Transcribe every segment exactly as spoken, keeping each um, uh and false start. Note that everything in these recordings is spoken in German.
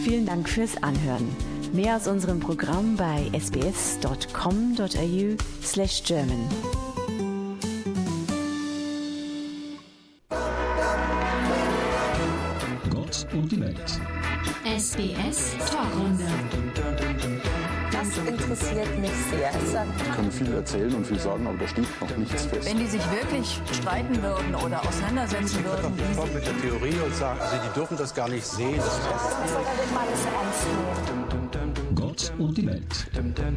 Vielen Dank fürs Anhören. Mehr aus unserem Programm bei sbs.com.au slash German. Gott und die Welt. S B S Talkrunde. Das interessiert mich sehr. Ich kann viel erzählen und viel sagen, aber da steht noch nichts fest. Wenn die sich wirklich streiten würden oder auseinandersetzen würden. Ich komme mit der Theorie und sage, also die dürfen das gar nicht sehen. Das Gott und die Welt.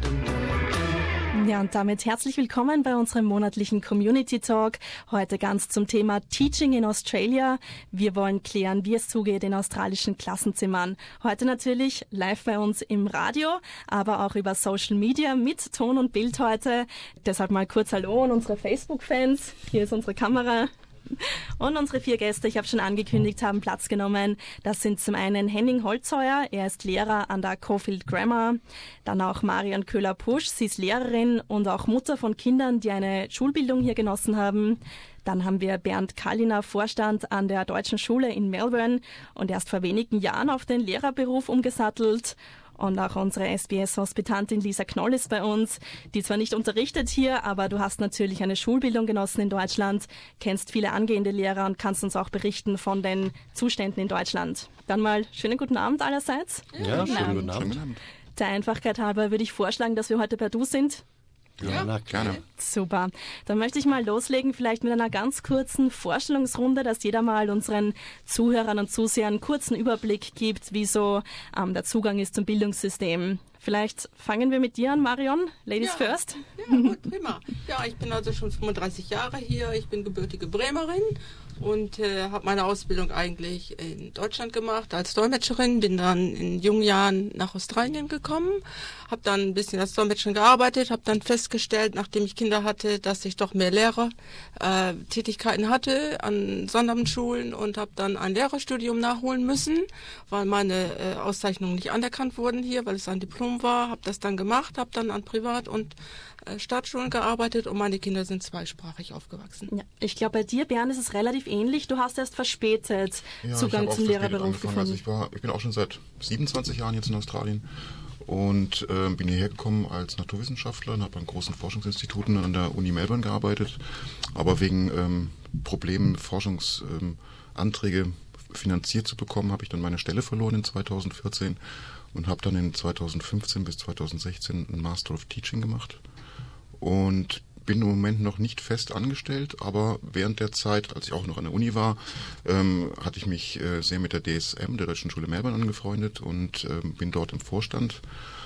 Ja, und damit herzlich willkommen bei unserem monatlichen Community Talk. Heute ganz zum Thema Teaching in Australia. Wir wollen klären, wie es zugeht in australischen Klassenzimmern. Heute natürlich live bei uns im Radio, aber auch über Social Media mit Ton und Bild heute. Deshalb mal kurz Hallo an unsere Facebook-Fans. Hier ist unsere Kamera. Und unsere vier Gäste, ich habe schon angekündigt, haben Platz genommen. Das sind zum einen Henning Holzheuer, er ist Lehrer an der Caulfield Grammar. Dann auch Marion Köhler-Pusch, sie ist Lehrerin und auch Mutter von Kindern, die eine Schulbildung hier genossen haben. Dann haben wir Bernd Kalliner, Vorstand an der Deutschen Schule in Melbourne und erst vor wenigen Jahren auf den Lehrerberuf umgesattelt. Und auch unsere S B S-Hospitantin Lisa Knoll ist bei uns, die zwar nicht unterrichtet hier, aber du hast natürlich eine Schulbildung genossen in Deutschland, kennst viele angehende Lehrer und kannst uns auch berichten von den Zuständen in Deutschland. Dann mal schönen guten Abend allerseits. Ja, schönen guten Abend. Der Einfachkeit halber würde ich vorschlagen, dass wir heute per Du sind. Ja, na, gerne. Super. Dann möchte ich mal loslegen, vielleicht mit einer ganz kurzen Vorstellungsrunde, dass jeder mal unseren Zuhörern und Zusehern einen kurzen Überblick gibt, wie so ähm, der Zugang ist zum Bildungssystem. Vielleicht fangen wir mit dir an, Marion. Ladies ja, first. Ja, gut, prima. Ja, ich bin also schon fünfunddreißig Jahre hier. Ich bin gebürtige Bremerin und äh, habe meine Ausbildung eigentlich in Deutschland gemacht als Dolmetscherin. Bin dann in jungen Jahren nach Australien gekommen, habe dann ein bisschen als Dolmetscherin gearbeitet, habe dann festgestellt, nachdem ich Kinder hatte, dass ich doch mehr Lehrertätigkeiten äh, hatte an Sonderschulen und habe dann ein Lehrerstudium nachholen müssen, weil meine äh, Auszeichnungen nicht anerkannt wurden hier, weil es ein Diplom war, habe das dann gemacht, habe dann an Privat- und äh, Staatsschulen gearbeitet und meine Kinder sind zweisprachig aufgewachsen. Ja, ich glaube, bei dir, Bernd, ist es relativ ähnlich. Du hast erst verspätet ja, Zugang zum Lehrerberuf gefunden. Also ich, war, ich bin auch schon seit siebenundzwanzig Jahren jetzt in Australien und äh, bin hierher gekommen als Naturwissenschaftler und habe an großen Forschungsinstituten an der Uni Melbourne gearbeitet, aber wegen ähm, Problemen, Forschungsanträge ähm, finanziert zu bekommen, habe ich dann meine Stelle verloren in zweitausendvierzehn und habe dann in zweitausendfünfzehn bis zweitausendsechzehn einen Master of Teaching gemacht und bin im Moment noch nicht fest angestellt, aber während der Zeit, als ich auch noch an der Uni war, ähm, hatte ich mich äh, sehr mit der D S M, der Deutschen Schule Melbourne, angefreundet und ähm, bin dort im Vorstand.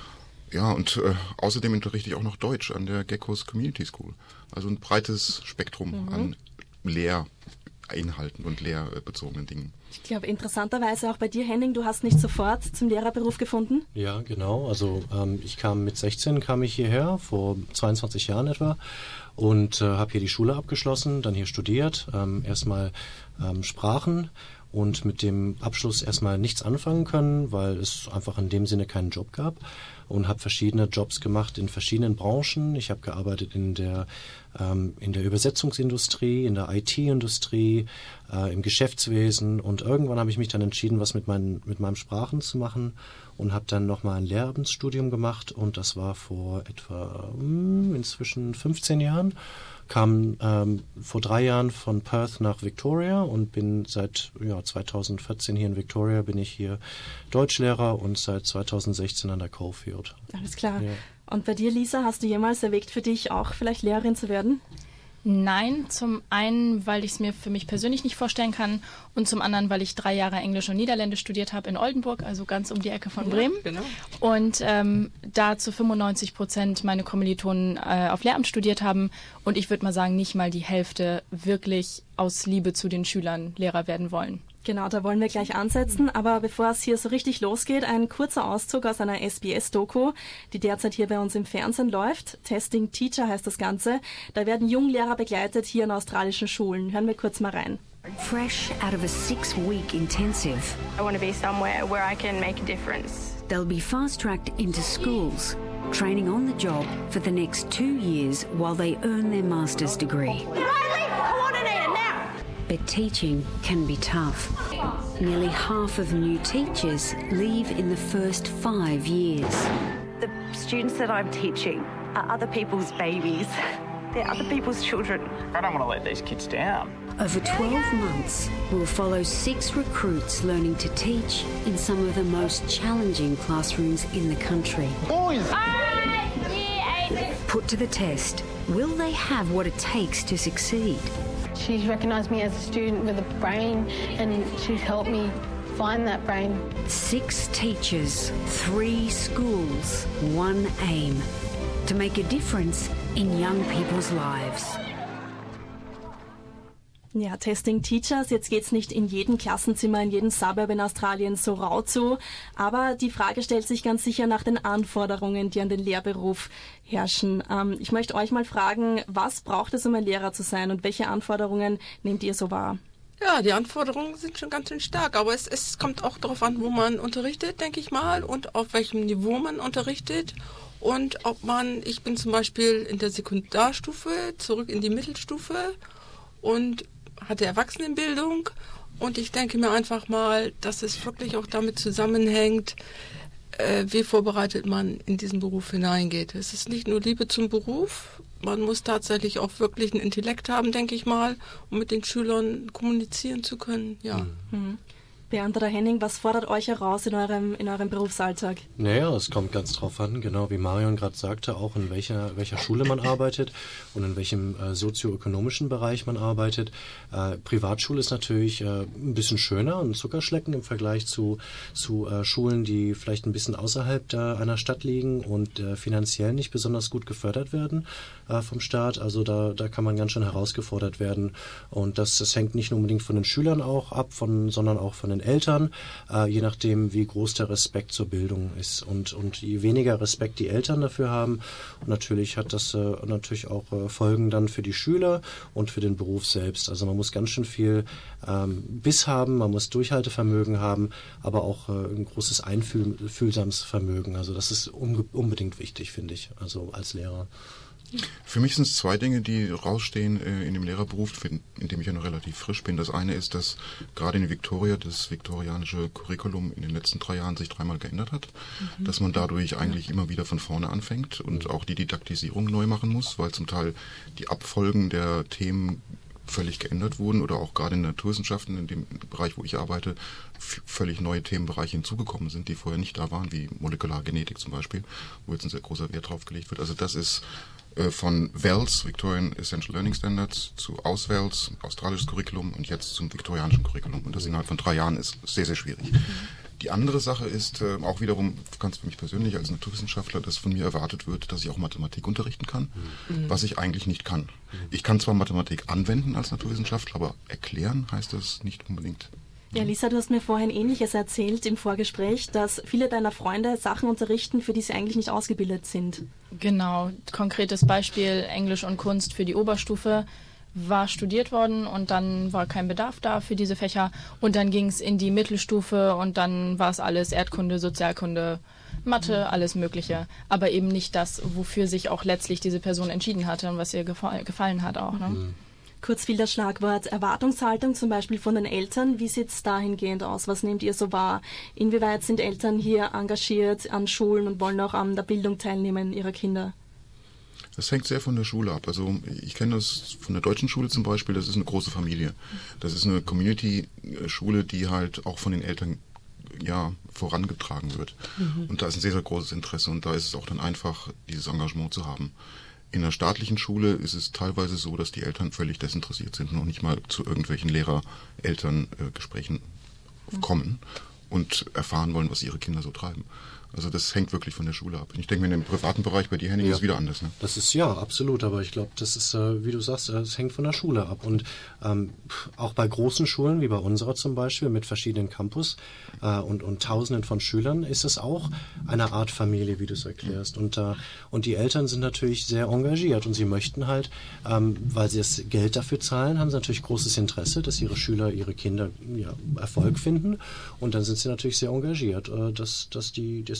Ja, und äh, außerdem unterrichte ich auch noch Deutsch an der Geckos Community School. Also ein breites Spektrum mhm. an Lehrinhalten und lehrbezogenen Dingen. Ich glaube, interessanterweise auch bei dir, Henning, du hast nicht sofort zum Lehrerberuf gefunden? Ja, genau. Also ähm, ich kam mit sechzehn, kam ich hierher, vor zweiundzwanzig Jahren etwa, und äh, habe hier die Schule abgeschlossen, dann hier studiert, ähm, erstmal ähm, Sprachen und mit dem Abschluss erstmal nichts anfangen können, weil es einfach in dem Sinne keinen Job gab. Und habe verschiedene Jobs gemacht in verschiedenen Branchen. Ich habe gearbeitet in der ähm, in der Übersetzungsindustrie, in der I T-Industrie, äh, im Geschäftswesen und irgendwann habe ich mich dann entschieden, was mit meinen mit meinen Sprachen zu machen und habe dann nochmal ein Lehramtsstudium gemacht und das war vor etwa mh, inzwischen fünfzehn Jahren. Kam ähm, vor drei Jahren von Perth nach Victoria und bin seit ja, zweitausendvierzehn hier in Victoria, bin ich hier Deutschlehrer und seit zweitausendsechzehn an der Caulfield. Alles klar. Ja. Und bei dir, Lisa, hast du jemals erwägt, für dich auch vielleicht Lehrerin zu werden? Nein, zum einen, weil ich es mir für mich persönlich nicht vorstellen kann und zum anderen, weil ich drei Jahre Englisch und Niederländisch studiert habe in Oldenburg, also ganz um die Ecke von Bremen. Ja, genau. Und ähm, da zu fünfundneunzig Prozent meine Kommilitonen äh, auf Lehramt studiert haben und ich würde mal sagen, nicht mal die Hälfte wirklich aus Liebe zu den Schülern Lehrer werden wollen. Genau, da wollen wir gleich ansetzen, aber bevor es hier so richtig losgeht, ein kurzer Auszug aus einer S B S-Doku, die derzeit hier bei uns im Fernsehen läuft. Testing Teacher heißt das Ganze. Da werden Junglehrer begleitet hier in australischen Schulen. Hören wir kurz mal rein. Fresh out of a six-week intensive. I want to be somewhere where I can make a difference. They'll be fast-tracked into schools, training on the job for the next two years while they earn their master's degree. Riley, coordinator now! But teaching can be tough. nearly half of new teachers leave in the first five years. The students that I'm teaching are other people's babies. They're other people's children. I don't want to let these kids down. Over twelve months, we'll follow six recruits learning to teach in some of the most challenging classrooms in the country. Boys! Put to the test, will they have what it takes to succeed? She's recognised me as a student with a brain, and she's helped me find that brain. Six teachers, three schools, one aim: to make a difference in young people's lives. Ja, Testing Teachers. Jetzt geht's nicht in jedem Klassenzimmer, in jedem Suburb in Australien so rau zu. Aber die Frage stellt sich ganz sicher nach den Anforderungen, die an den Lehrberuf herrschen. Ähm, ich möchte euch mal fragen, was braucht es, um ein Lehrer zu sein, und welche Anforderungen nehmt ihr so wahr? Ja, die Anforderungen sind schon ganz schön stark, aber es, es kommt auch darauf an, wo man unterrichtet, denke ich mal, und auf welchem Niveau man unterrichtet. Und ob man, ich bin zum Beispiel in der Sekundarstufe, zurück in die Mittelstufe und hatte Erwachsenenbildung, und ich denke mir einfach mal, dass es wirklich auch damit zusammenhängt, äh, wie vorbereitet man in diesen Beruf hineingeht. Es ist nicht nur Liebe zum Beruf, man muss tatsächlich auch wirklich einen Intellekt haben, denke ich mal, um mit den Schülern kommunizieren zu können. Ja. Mhm. Bernd oder Henning, was fordert euch heraus in eurem, in eurem Berufsalltag? Naja, es kommt ganz drauf an, genau wie Marion gerade sagte, auch in welcher, welcher Schule man arbeitet und in welchem äh, sozioökonomischen Bereich man arbeitet. Äh, Privatschule ist natürlich äh, ein bisschen schöner, ein Zuckerschlecken im Vergleich zu, zu äh, Schulen, die vielleicht ein bisschen außerhalb der, einer Stadt liegen und äh, finanziell nicht besonders gut gefördert werden äh, vom Staat. Also da, da kann man ganz schön herausgefordert werden, und das, das hängt nicht nur unbedingt von den Schülern auch ab, von, sondern auch von den Eltern, äh, je nachdem, wie groß der Respekt zur Bildung ist. Und, und je weniger Respekt die Eltern dafür haben, und natürlich hat das äh, natürlich auch äh, Folgen dann für die Schüler und für den Beruf selbst. Also man muss ganz schön viel ähm, Biss haben, man muss Durchhaltevermögen haben, aber auch äh, ein großes einfühlsames Vermögen. Also das ist un- unbedingt wichtig, finde ich, also als Lehrer. Für mich sind es zwei Dinge, die rausstehen äh, in dem Lehrerberuf, in dem ich ja noch relativ frisch bin. Das eine ist, dass gerade in Victoria das viktorianische Curriculum in den letzten drei Jahren sich dreimal geändert hat, mhm. dass man dadurch eigentlich immer wieder von vorne anfängt und auch die Didaktisierung neu machen muss, weil zum Teil die Abfolgen der Themen völlig geändert wurden oder auch gerade in den Naturwissenschaften, in dem Bereich, wo ich arbeite, f- völlig neue Themenbereiche hinzugekommen sind, die vorher nicht da waren, wie Molekulargenetik zum Beispiel, wo jetzt ein sehr großer Wert drauf gelegt wird. Also das ist äh, von V E L S, Victorian Essential Learning Standards, zu A U S-V E L S, australisches Curriculum, und jetzt zum viktorianischen Curriculum. Und das innerhalb von drei Jahren ist sehr, sehr schwierig. Mhm. Die andere Sache ist äh, auch wiederum, ganz für mich persönlich als Naturwissenschaftler, dass von mir erwartet wird, dass ich auch Mathematik unterrichten kann, mhm. was ich eigentlich nicht kann. Mhm. Ich kann zwar Mathematik anwenden als Naturwissenschaftler, aber erklären heißt das nicht unbedingt. Ja, Lisa, du hast mir vorhin Ähnliches erzählt im Vorgespräch, dass viele deiner Freunde Sachen unterrichten, für die sie eigentlich nicht ausgebildet sind. Genau, konkretes Beispiel Englisch und Kunst für die Oberstufe war studiert worden, und dann war kein Bedarf da für diese Fächer, und dann ging es in die Mittelstufe, und dann war es alles Erdkunde, Sozialkunde, Mathe, alles Mögliche, aber eben nicht das, wofür sich auch letztlich diese Person entschieden hatte und was ihr gefa- gefallen hat auch. Ne? Mhm. Kurz fiel das Schlagwort Erwartungshaltung zum Beispiel von den Eltern. Wie sieht es dahingehend aus? Was nehmt ihr so wahr? Inwieweit sind Eltern hier engagiert an Schulen und wollen auch an der Bildung teilnehmen ihrer Kinder? Das hängt sehr von der Schule ab. Also ich kenne das von der deutschen Schule zum Beispiel, das ist eine große Familie. Das ist eine Community-Schule, die halt auch von den Eltern ja vorangetragen wird. Mhm. Und da ist ein sehr, sehr großes Interesse, und da ist es auch dann einfach, dieses Engagement zu haben. In einer staatlichen Schule ist es teilweise so, dass die Eltern völlig desinteressiert sind und noch nicht mal zu irgendwelchen Lehrer-Eltern-Gesprächen mhm. kommen und erfahren wollen, was ihre Kinder so treiben. Also das hängt wirklich von der Schule ab. Ich denke mir, in dem privaten Bereich bei dir, Henning, ja. ist wieder anders. Ne? Das ist ja absolut, aber ich glaube, das ist, äh, wie du sagst, es hängt von der Schule ab. Und ähm, auch bei großen Schulen, wie bei unserer zum Beispiel, mit verschiedenen Campus äh, und, und Tausenden von Schülern, ist es auch eine Art Familie, wie du es erklärst. Und, äh, und die Eltern sind natürlich sehr engagiert, und sie möchten halt, ähm, weil sie das Geld dafür zahlen, haben sie natürlich großes Interesse, dass ihre Schüler, ihre Kinder ja, Erfolg finden. Und dann sind sie natürlich sehr engagiert, äh, dass, dass die, dass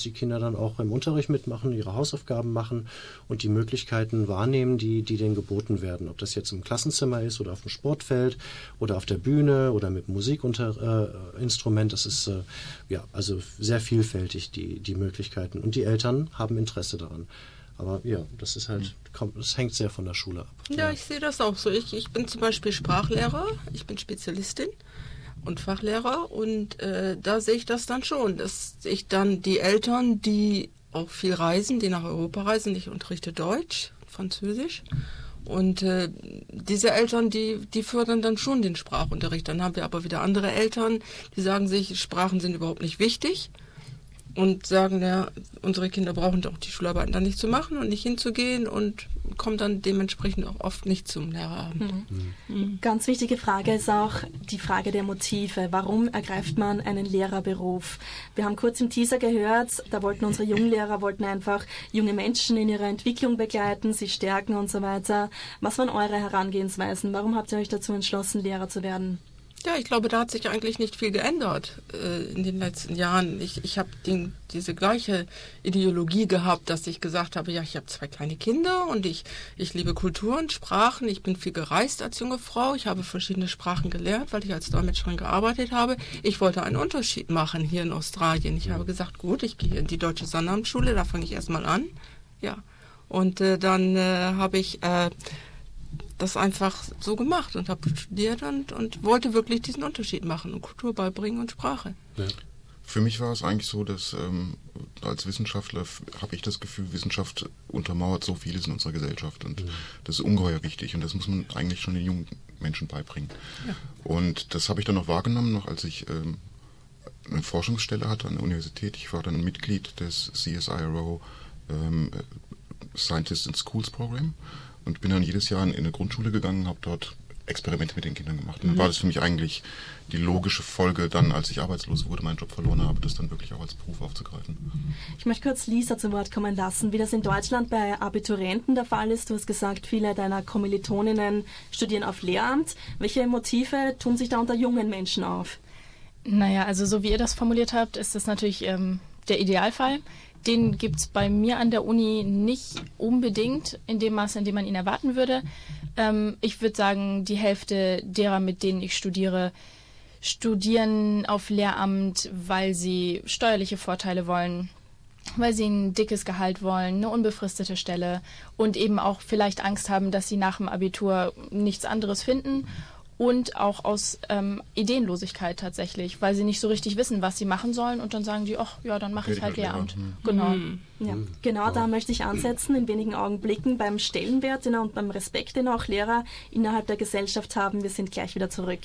die Kinder dann auch im Unterricht mitmachen, ihre Hausaufgaben machen und die Möglichkeiten wahrnehmen, die, die denen geboten werden. Ob das jetzt im Klassenzimmer ist oder auf dem Sportfeld oder auf der Bühne oder mit Musikinstrument, äh, das ist äh, ja also sehr vielfältig, die, die Möglichkeiten. Und die Eltern haben Interesse daran. Aber ja, das ist halt, das hängt sehr von der Schule ab. Ja, ja. Ich sehe das auch so. Ich, ich bin zum Beispiel Sprachlehrer, ich bin Spezialistin und Fachlehrer und äh, da sehe ich das dann schon, dass ich dann die Eltern, die auch viel reisen, die nach Europa reisen, ich unterrichte Deutsch, Französisch und äh, diese Eltern, die, die fördern dann schon den Sprachunterricht. Dann haben wir aber wieder andere Eltern, die sagen sich, Sprachen sind überhaupt nicht wichtig. Und sagen, ja, unsere Kinder brauchen doch die Schularbeiten dann nicht zu machen und nicht hinzugehen und kommen dann dementsprechend auch oft nicht zum Lehrerabend. Mhm. Mhm. Ganz wichtige Frage ist auch die Frage der Motive. Warum ergreift man einen Lehrerberuf? Wir haben kurz im Teaser gehört, da wollten unsere Junglehrer wollten einfach junge Menschen in ihrer Entwicklung begleiten, sie stärken und so weiter. Was waren eure Herangehensweisen? Warum habt ihr euch dazu entschlossen, Lehrer zu werden? Ja, ich glaube, da hat sich eigentlich nicht viel geändert äh, in den letzten Jahren. Ich, ich habe diese gleiche Ideologie gehabt, dass ich gesagt habe, ja, ich habe zwei kleine Kinder und ich, ich liebe Kultur und Sprachen. Ich bin viel gereist als junge Frau. Ich habe verschiedene Sprachen gelernt, weil ich als Dolmetscherin gearbeitet habe. Ich wollte einen Unterschied machen hier in Australien. Ich habe gesagt, gut, ich gehe in die Deutsche Sonnabendschule, da fange ich erstmal an. Ja, und äh, dann äh, habe ich... Äh, das einfach so gemacht und habe studiert und, und wollte wirklich diesen Unterschied machen und Kultur beibringen und Sprache. Ja. Für mich war es eigentlich so, dass ähm, als Wissenschaftler habe ich das Gefühl, Wissenschaft untermauert so vieles in unserer Gesellschaft und mhm. das ist ungeheuer wichtig und das muss man eigentlich schon den jungen Menschen beibringen. Ja. Und das habe ich dann noch wahrgenommen, noch als ich ähm, eine Forschungsstelle hatte an der Universität. Ich war dann Mitglied des C S I R O ähm, Scientists in Schools Program. Und bin dann jedes Jahr in eine Grundschule gegangen, habe dort Experimente mit den Kindern gemacht. Und dann war das für mich eigentlich die logische Folge, dann, als ich arbeitslos wurde, meinen Job verloren habe, das dann wirklich auch als Beruf aufzugreifen. Ich möchte kurz Lisa zu Wort kommen lassen, wie das in Deutschland bei Abiturienten der Fall ist. Du hast gesagt, viele deiner Kommilitoninnen studieren auf Lehramt. Welche Motive tun sich da unter jungen Menschen auf? Naja, also so wie ihr das formuliert habt, ist das natürlich ähm, der Idealfall. Den gibt es bei mir an der Uni nicht unbedingt in dem Maße, in dem man ihn erwarten würde. Ähm, ich würde sagen, die Hälfte derer, mit denen ich studiere, studieren auf Lehramt, weil sie steuerliche Vorteile wollen, weil sie ein dickes Gehalt wollen, eine unbefristete Stelle und eben auch vielleicht Angst haben, dass sie nach dem Abitur nichts anderes finden. Und auch aus ähm, Ideenlosigkeit tatsächlich, weil sie nicht so richtig wissen, was sie machen sollen und dann sagen die, ach ja, dann mache ich halt Lehramt. Mhm. Genau. Mhm. Ja, genau, da möchte ich ansetzen in wenigen Augenblicken beim Stellenwert und beim Respekt, den auch Lehrer innerhalb der Gesellschaft haben. Wir sind gleich wieder zurück.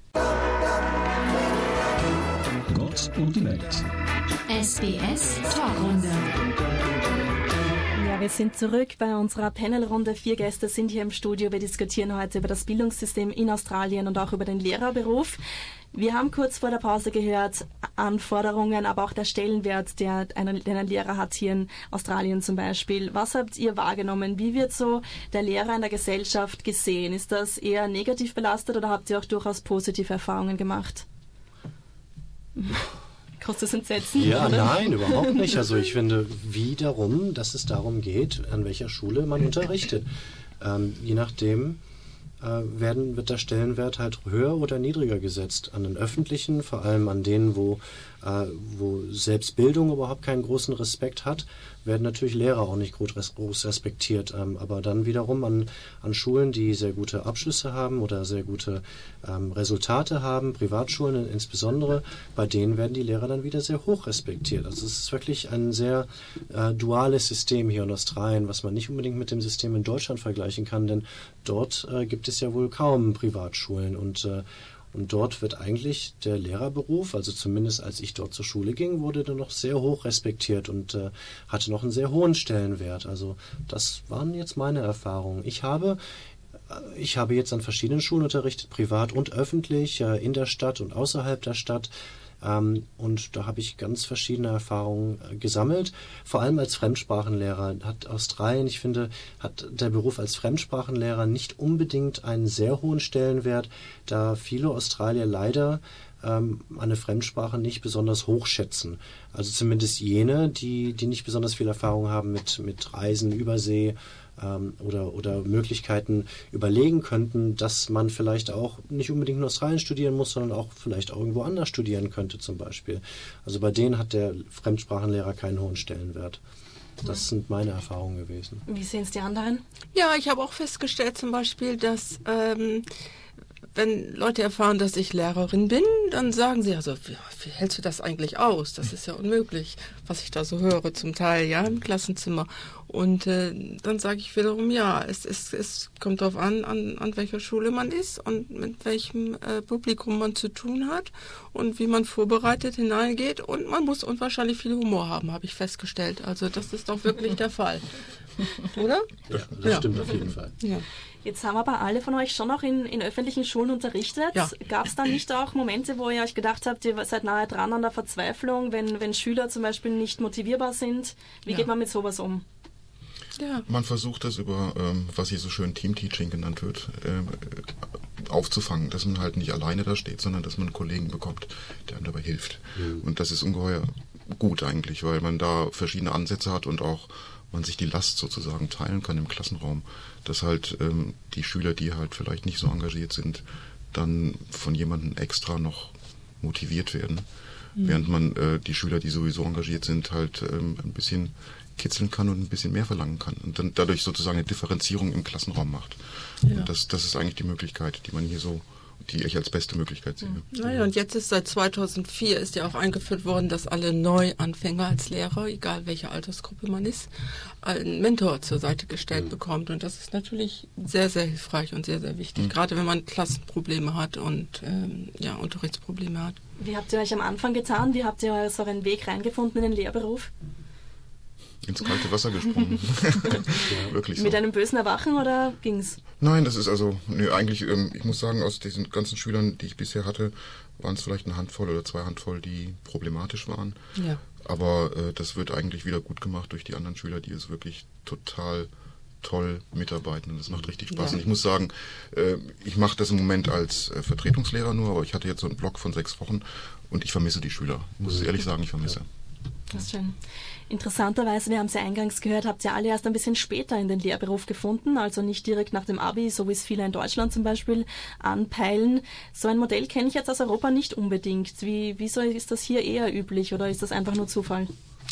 Gott und die Welt. S B S Talkrunde. Ja, wir sind zurück bei unserer Panelrunde. Vier Gäste sind hier im Studio. Wir diskutieren heute über das Bildungssystem in Australien und auch über den Lehrerberuf. Wir haben kurz vor der Pause gehört, Anforderungen, aber auch der Stellenwert, der ein, den ein Lehrer hat hier in Australien zum Beispiel. Was habt ihr wahrgenommen? Wie wird so der Lehrer in der Gesellschaft gesehen? Ist das eher negativ belastet oder habt ihr auch durchaus positive Erfahrungen gemacht? Kostet es entsetzen? Ja, oder? Nein, überhaupt nicht. Also ich finde wiederum, dass es darum geht, an welcher Schule man unterrichtet. Ähm, je nachdem äh, werden, wird der Stellenwert halt höher oder niedriger gesetzt. An den öffentlichen, vor allem an denen, wo, äh, wo Selbstbildung überhaupt keinen großen Respekt hat, werden natürlich Lehrer auch nicht groß respektiert. Ähm, aber dann wiederum an, an Schulen, die sehr gute Abschlüsse haben oder sehr gute ähm, Resultate haben, Privatschulen insbesondere, bei denen werden die Lehrer dann wieder sehr hoch respektiert. Also es ist wirklich ein sehr äh, duales System hier in Australien, was man nicht unbedingt mit dem System in Deutschland vergleichen kann, denn dort äh, gibt es ja wohl kaum Privatschulen und äh, Und dort wird eigentlich der Lehrerberuf, also zumindest als ich dort zur Schule ging, wurde dann noch sehr hoch respektiert und äh, hatte noch einen sehr hohen Stellenwert. Also das waren jetzt meine Erfahrungen. Ich habe, äh, ich habe jetzt an verschiedenen Schulen unterrichtet, privat und öffentlich, äh, in der Stadt und außerhalb der Stadt. Ähm, und da habe ich ganz verschiedene Erfahrungen äh, gesammelt. Vor allem als Fremdsprachenlehrer hat Australien, ich finde, hat der Beruf als Fremdsprachenlehrer nicht unbedingt einen sehr hohen Stellenwert, da viele Australier leider ähm, eine Fremdsprache nicht besonders hochschätzen. Also zumindest jene, die, die nicht besonders viel Erfahrung haben mit, mit Reisen über See ähm, oder, oder Möglichkeiten überlegen könnten, dass man vielleicht auch nicht unbedingt in Australien studieren muss, sondern auch vielleicht auch irgendwo anders studieren könnte zum Beispiel. Also bei denen hat der Fremdsprachenlehrer keinen hohen Stellenwert. Das sind meine Erfahrungen gewesen. Wie sehen es die anderen? Ja, ich habe auch festgestellt zum Beispiel, dass ähm, wenn Leute erfahren, dass ich Lehrerin bin, dann sagen sie, also wie, wie hältst du das eigentlich aus? Das ist ja unmöglich, was ich da so höre zum Teil, ja, im Klassenzimmer. Und äh, dann sage ich wiederum, ja, es, es, es kommt darauf an, an, an welcher Schule man ist und mit welchem äh, Publikum man zu tun hat und wie man vorbereitet hineingeht. Und man muss unwahrscheinlich viel Humor haben, habe ich festgestellt. Also das ist doch wirklich der Fall. Oder? Ja, das ja. stimmt auf jeden Fall. Ja. Jetzt haben aber alle von euch schon auch in, in öffentlichen Schulen unterrichtet. Ja. Gab es da nicht auch Momente, wo ihr euch gedacht habt, ihr seid nahe dran an der Verzweiflung, wenn, wenn Schüler zum Beispiel nicht motivierbar sind? Wie Ja. geht man mit sowas um? Ja. Man versucht das über, ähm, was hier so schön Team-Teaching genannt wird, ähm, aufzufangen, dass man halt nicht alleine da steht, sondern dass man einen Kollegen bekommt, der einem dabei hilft. Mhm. Und das ist ungeheuer gut eigentlich, weil man da verschiedene Ansätze hat und auch man sich die Last sozusagen teilen kann im Klassenraum, dass halt ähm, die Schüler, die halt vielleicht nicht so engagiert sind, dann von jemandem extra noch motiviert werden, mhm. während man äh, die Schüler, die sowieso engagiert sind, halt ähm, ein bisschen kitzeln kann und ein bisschen mehr verlangen kann und dann dadurch sozusagen eine Differenzierung im Klassenraum macht. Ja. Und das, das ist eigentlich die Möglichkeit, die man hier so, die ich als beste Möglichkeit sehe. Naja, und jetzt ist seit zweitausendvier ist ja auch eingeführt worden, dass alle Neuanfänger als Lehrer, egal welche Altersgruppe man ist, einen Mentor zur Seite gestellt mhm. bekommt. Und das ist natürlich sehr, sehr hilfreich und sehr, sehr wichtig, mhm. gerade wenn man Klassenprobleme hat und ähm, ja, Unterrichtsprobleme hat. Wie habt ihr euch am Anfang getan? Wie habt ihr so einen Weg reingefunden in den Lehrberuf? Ins kalte Wasser gesprungen. Ja, wirklich so. Mit einem bösen Erwachen oder ging's? Nein, das ist also, nö, eigentlich, ähm, ich muss sagen, aus diesen ganzen Schülern, die ich bisher hatte, waren es vielleicht eine Handvoll oder zwei Handvoll, die problematisch waren. Ja. Aber äh, das wird eigentlich wieder gut gemacht durch die anderen Schüler, die es wirklich total toll mitarbeiten und das macht richtig Spaß. Ja. Und ich muss sagen, äh, ich mache das im Moment als äh, Vertretungslehrer nur, aber ich hatte jetzt so einen Block von sechs Wochen und ich vermisse die Schüler. Ich muss es ehrlich sagen, ich vermisse. Das ist schön. Interessanterweise, wir haben es ja eingangs gehört, habt ihr alle erst ein bisschen später in den Lehrberuf gefunden, also nicht direkt nach dem Abi, so wie es viele in Deutschland zum Beispiel anpeilen. So ein Modell kenne ich jetzt aus Europa nicht unbedingt. Wie, wieso ist das hier eher üblich oder ist das einfach nur Zufall?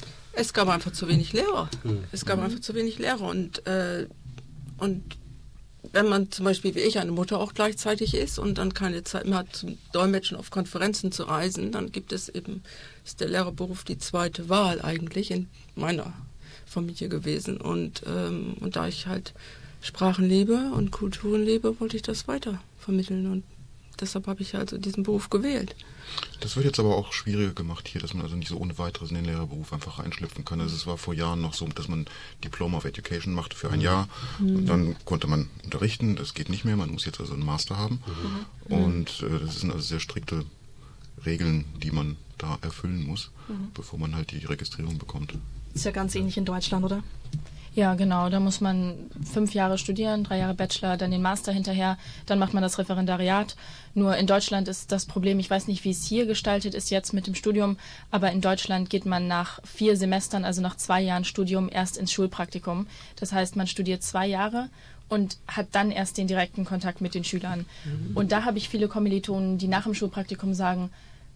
Es gab einfach zu wenig Lehrer. Mhm. Es gab mhm. einfach zu wenig Lehrer und, äh, und wenn man zum Beispiel wie ich eine Mutter auch gleichzeitig ist und dann keine Zeit mehr hat zum Dolmetschen auf Konferenzen zu reisen, dann gibt es eben, ist der Lehrerberuf die zweite Wahl eigentlich in meiner Familie gewesen. Und, ähm, und da ich halt Sprachen liebe und Kulturen liebe, wollte ich das weiter vermitteln und deshalb habe ich also diesen Beruf gewählt. Das wird jetzt aber auch schwieriger gemacht hier, dass man also nicht so ohne weiteres in den Lehrerberuf einfach reinschlüpfen kann. Also es war vor Jahren noch so, dass man Diploma of Education machte für ein Jahr mhm. und dann konnte man unterrichten. Das geht nicht mehr, man muss jetzt also einen Master haben. Mhm. Und äh, das sind also sehr strikte Regeln, die man da erfüllen muss, mhm. bevor man halt die Registrierung bekommt. Ist ja ganz ähnlich in Deutschland, oder? Ja, genau. Da muss man fünf Jahre studieren, drei Jahre Bachelor, dann den Master hinterher, dann macht man das Referendariat. Nur in Deutschland ist das Problem, ich weiß nicht, wie es hier gestaltet ist jetzt mit dem Studium, aber in Deutschland geht man nach vier Semestern, also nach zwei Jahren Studium, erst ins Schulpraktikum. Das heißt, man studiert zwei Jahre und hat dann erst den direkten Kontakt mit den Schülern. Mhm. Und da habe ich viele Kommilitonen, die nach dem Schulpraktikum sagen,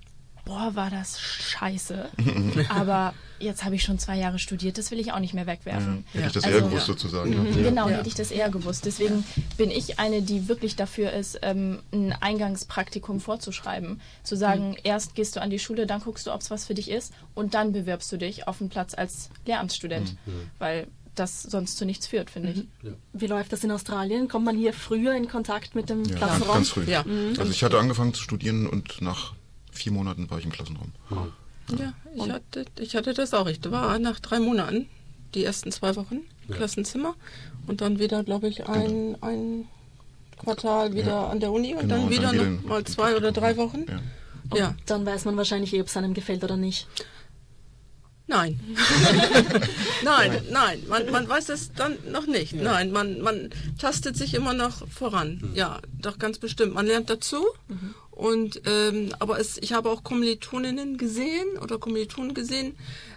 boah, war das scheiße. Aber jetzt habe ich schon zwei Jahre studiert, das will ich auch nicht mehr wegwerfen. Ja, hätte ich das also, eher gewusst sozusagen. Mhm, ja. Genau, ja. hätte ich das eher gewusst. Deswegen bin ich eine, die wirklich dafür ist, ähm, ein Eingangspraktikum vorzuschreiben. Zu sagen, mhm. erst gehst du an die Schule, dann guckst du, ob es was für dich ist und dann bewirbst du dich auf einen Platz als Lehramtsstudent. Mhm. Weil das sonst zu nichts führt, finde ich. Ja. Wie läuft das in Australien? Kommt man hier früher in Kontakt mit dem ja, Klassenraum? Ganz früh. Ja. Mhm. Also ich hatte angefangen zu studieren und nach vier Monaten war ich im Klassenraum. Mhm. Ja, ich hatte, ich hatte das auch. Ich war nach drei Monaten, die ersten zwei Wochen, im ja. Klassenzimmer und dann wieder, glaube ich, ein, ein Quartal wieder ja. an der Uni und genau, dann wieder, und dann wieder noch mal zwei oder drei Wochen. Ja. Und ja. dann weiß man wahrscheinlich eh, ob es einem gefällt oder nicht. Nein. nein, nein, man, man weiß es dann noch nicht. Ja. Nein, man, man tastet sich immer noch voran. Mhm. Ja, doch ganz bestimmt. Man lernt dazu mhm. Und ähm, aber es, ich habe auch Kommilitoninnen gesehen oder Kommilitonen gesehen,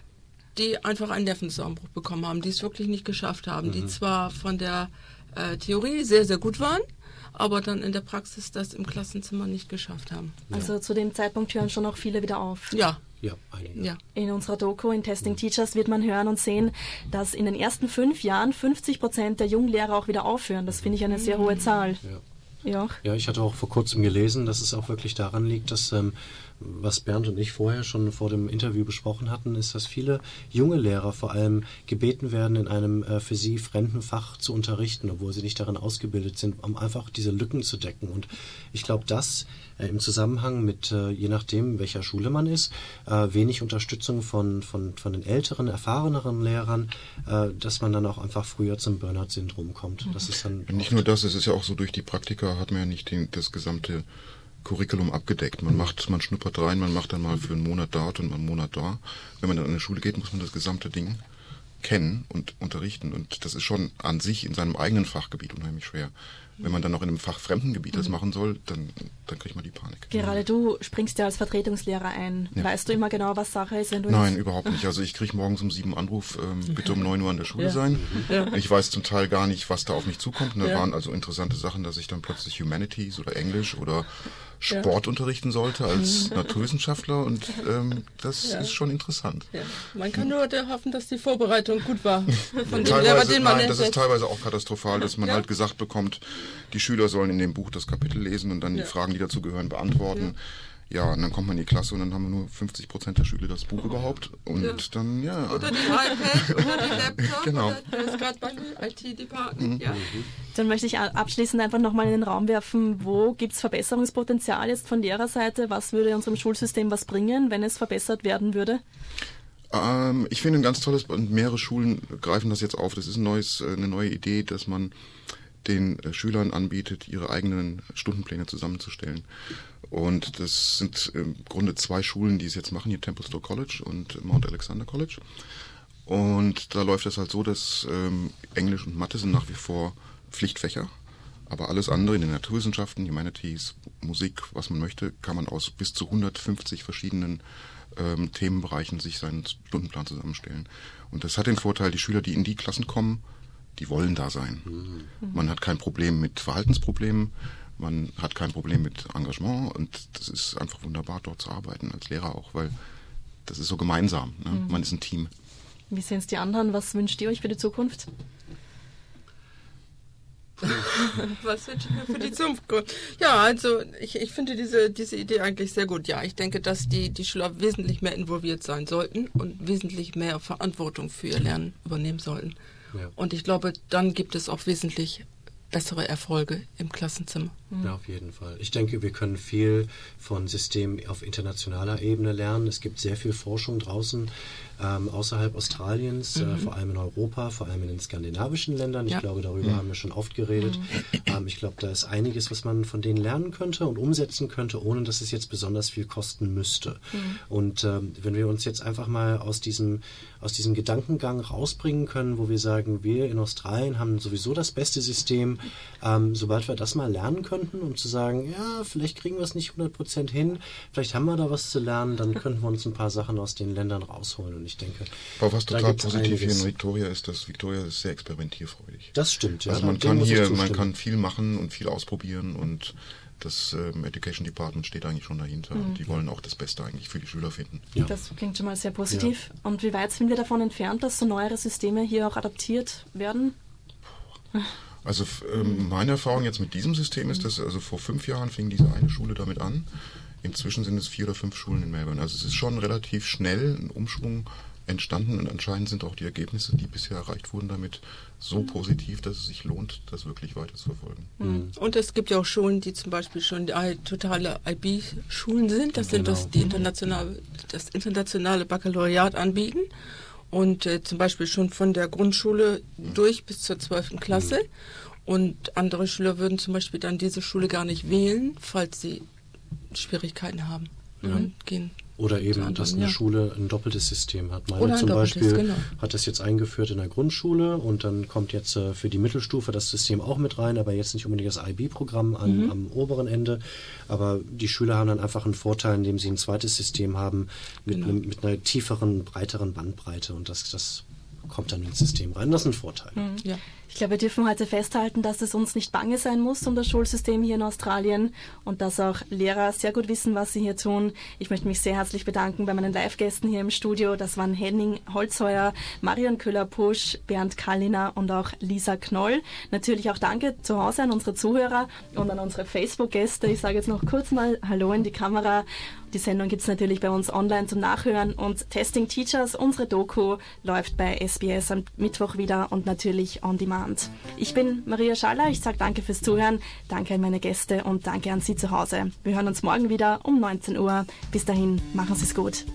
die einfach einen Nervenzusammenbruch bekommen haben, die es wirklich nicht geschafft haben, mhm. die zwar von der äh, Theorie sehr, sehr gut waren, aber dann in der Praxis das im Klassenzimmer nicht geschafft haben. Also zu dem Zeitpunkt hören schon auch viele wieder auf. Ja. Ja, einige. Ja. In unserer Doku in Testing Teachers wird man hören und sehen, dass in den ersten fünf Jahren fünfzig Prozent der Junglehrer auch wieder aufhören. Das finde ich eine sehr hohe Zahl. Ja. Ja. Ja, ich hatte auch vor kurzem gelesen, dass es auch wirklich daran liegt, dass, ähm, was Bernd und ich vorher schon vor dem Interview besprochen hatten, ist, dass viele junge Lehrer vor allem gebeten werden, in einem äh, für sie fremden Fach zu unterrichten, obwohl sie nicht darin ausgebildet sind, um einfach diese Lücken zu decken. Und ich glaube, dass äh, im Zusammenhang mit, äh, je nachdem, welcher Schule man ist, äh, wenig Unterstützung von, von, von den älteren, erfahreneren Lehrern, äh, dass man dann auch einfach früher zum Burnout-Syndrom kommt. Das ist dann nicht nur das, es ist ja auch so, durch die Praktika hat man ja nicht den, das gesamte Curriculum abgedeckt. Man macht, man schnuppert rein, man macht dann mal für einen Monat dort und mal einen Monat da. Wenn man dann an eine Schule geht, muss man das gesamte Ding kennen und unterrichten. Und das ist schon an sich in seinem eigenen Fachgebiet unheimlich schwer. Wenn man dann noch in einem fachfremden Gebiet das machen soll, dann, dann kriegt man die Panik. Gerade du springst ja als Vertretungslehrer ein. Ja. Weißt du immer genau, was Sache ist? Wenn du Nein, überhaupt nicht. Also ich kriege morgens um sieben Anruf, ähm, bitte um neun Uhr an der Schule ja. sein. Ja. Ich weiß zum Teil gar nicht, was da auf mich zukommt. Und da ja. waren also interessante Sachen, dass ich dann plötzlich Humanities oder Englisch oder Sport ja. unterrichten sollte als Naturwissenschaftler. Und ähm, das ja. ist schon interessant. Ja. Man kann nur hoffen, dass die Vorbereitung gut war. Von teilweise, dem Lehrer, den man nein, das ist teilweise auch katastrophal, dass man ja. halt gesagt bekommt, die Schüler sollen in dem Buch das Kapitel lesen und dann ja. die Fragen, die dazu gehören, beantworten. Ja. ja, und dann kommt man in die Klasse und dann haben wir nur fünfzig Prozent der Schüler das Buch überhaupt. Und ja. dann, ja. Oder die iPad oder die Laptop. Genau. Oder das ist gerade beim I T-Department. Mhm. Ja. Dann möchte ich abschließend einfach nochmal in den Raum werfen, wo gibt es Verbesserungspotenzial jetzt von Lehrerseite? Was würde unserem Schulsystem was bringen, wenn es verbessert werden würde? Ähm, ich finde ein ganz tolles, und mehrere Schulen greifen das jetzt auf. Das ist ein neues, eine neue Idee, dass man den Schülern anbietet, ihre eigenen Stundenpläne zusammenzustellen. Und das sind im Grunde zwei Schulen, die es jetzt machen, hier Templestowe College und Mount Alexander College. Und da läuft es halt so, dass ähm, Englisch und Mathe sind nach wie vor Pflichtfächer, aber alles andere in den Naturwissenschaften, Humanities, Musik, was man möchte, kann man aus bis zu hundertfünfzig verschiedenen ähm, Themenbereichen sich seinen Stundenplan zusammenstellen. Und das hat den Vorteil, die Schüler, die in die Klassen kommen, die wollen da sein. Mhm. Man hat kein Problem mit Verhaltensproblemen, man hat kein Problem mit Engagement und das ist einfach wunderbar, dort zu arbeiten, als Lehrer auch, weil das ist so gemeinsam. Ne? Mhm. Man ist ein Team. Wie sehen es die anderen? Was wünscht ihr euch für die Zukunft? Was wünsche ich mir für die Zukunft? Ja, also ich, ich finde diese, diese Idee eigentlich sehr gut. Ja, ich denke, dass die, die Schüler wesentlich mehr involviert sein sollten und wesentlich mehr Verantwortung für ihr Lernen übernehmen sollten. Ja. Und ich glaube, dann gibt es auch wesentlich bessere Erfolge im Klassenzimmer. Ja, auf jeden Fall. Ich denke, wir können viel von Systemen auf internationaler Ebene lernen. Es gibt sehr viel Forschung draußen, ähm, außerhalb Australiens, mhm. äh, vor allem in Europa, vor allem in den skandinavischen Ländern. Ich ja. glaube, darüber mhm. haben wir schon oft geredet. Mhm. Ähm, ich glaube, da ist einiges, was man von denen lernen könnte und umsetzen könnte, ohne dass es jetzt besonders viel kosten müsste. Mhm. Und ähm, wenn wir uns jetzt einfach mal aus diesem, aus diesem Gedankengang rausbringen können, wo wir sagen, wir in Australien haben sowieso das beste System, ähm, sobald wir das mal lernen könnten, um zu sagen, ja, vielleicht kriegen wir es nicht hundert Prozent hin, vielleicht haben wir da was zu lernen, dann könnten wir uns ein paar Sachen aus den Ländern rausholen. Und ich denke, aber was total positiv hier in Victoria ist, dass Victoria ist sehr experimentierfreudig. Das stimmt, ja. Also man kann hier, man kann viel machen und viel ausprobieren und das ähm, Education Department steht eigentlich schon dahinter. Mhm. Die wollen auch das Beste eigentlich für die Schüler finden. Ja. Das klingt schon mal sehr positiv. Ja. Und wie weit sind wir davon entfernt, dass so neuere Systeme hier auch adaptiert werden? Also ähm, meine Erfahrung jetzt mit diesem System ist, dass also vor fünf Jahren fing diese eine Schule damit an. Inzwischen sind es vier oder fünf Schulen in Melbourne. Also es ist schon relativ schnell ein Umschwung entstanden und anscheinend sind auch die Ergebnisse, die bisher erreicht wurden, damit so positiv, dass es sich lohnt, das wirklich weiter zu verfolgen. Mhm. Und es gibt ja auch Schulen, die zum Beispiel schon die totale I B-Schulen sind. Das sind genau. das, die internationale, das internationale Baccalaureat anbieten. Und äh, zum Beispiel schon von der Grundschule mhm. durch bis zur zwölften Klasse. Mhm. Und andere Schüler würden zum Beispiel dann diese Schule gar nicht wählen, falls sie Schwierigkeiten haben. Ja. Und gehen Oder eben, anderem, dass eine ja. Schule ein doppeltes System hat. Meine Oder ein zum doppeltes, Beispiel genau. hat das jetzt eingeführt in der Grundschule und dann kommt jetzt äh, für die Mittelstufe das System auch mit rein, aber jetzt nicht unbedingt das I B-Programm an, Mhm. am oberen Ende. Aber die Schüler haben dann einfach einen Vorteil, indem sie ein zweites System haben mit, Genau. einem, mit einer tieferen, breiteren Bandbreite und das, das kommt dann ins System rein. Das ist ein Vorteil. Mhm. Ja. Ich glaube, wir dürfen heute festhalten, dass es uns nicht bange sein muss um das Schulsystem hier in Australien und dass auch Lehrer sehr gut wissen, was sie hier tun. Ich möchte mich sehr herzlich bedanken bei meinen Live-Gästen hier im Studio. Das waren Henning Holzheuer, Marion Köhler-Pusch, Bernd Kalliner und auch Lisa Knoll. Natürlich auch danke zu Hause an unsere Zuhörer und an unsere Facebook-Gäste. Ich sage jetzt noch kurz mal Hallo in die Kamera. Die Sendung gibt es natürlich bei uns online zum Nachhören und Testing Teachers, unsere Doku, läuft bei S B S am Mittwoch wieder und natürlich on demand. Ich bin Maria Schaller, ich sage danke fürs Zuhören, danke an meine Gäste und danke an Sie zu Hause. Wir hören uns morgen wieder um neunzehn Uhr. Bis dahin, machen Sie es gut.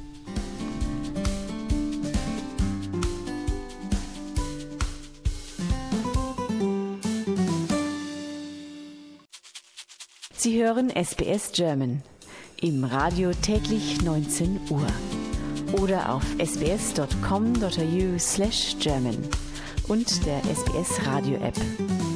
Sie hören S B S German im Radio täglich neunzehn Uhr oder auf sbs.com.au slash German und der S B S Radio App.